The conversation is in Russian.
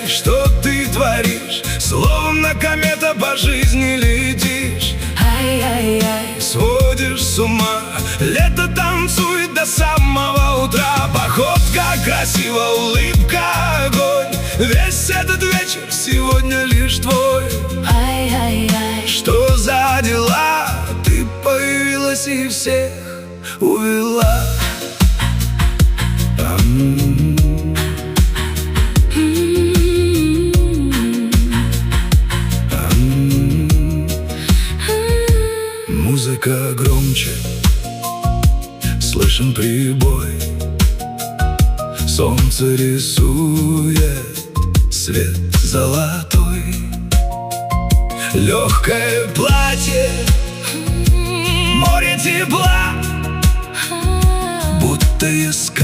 что ты творишь, словно комета по жизни летишь. Ай-яй-яй, Сводишь с ума, лето танцует до самого утра. Походка красиво, улыбка огонь. Весь этот вечер сегодня лишь твой. ай-яй-яй. Что за дела? Ты появилась и всех увела. Музыка громче, слышен прибой. Солнце рисует свет золотой. Легкое платье, море тепла, будто из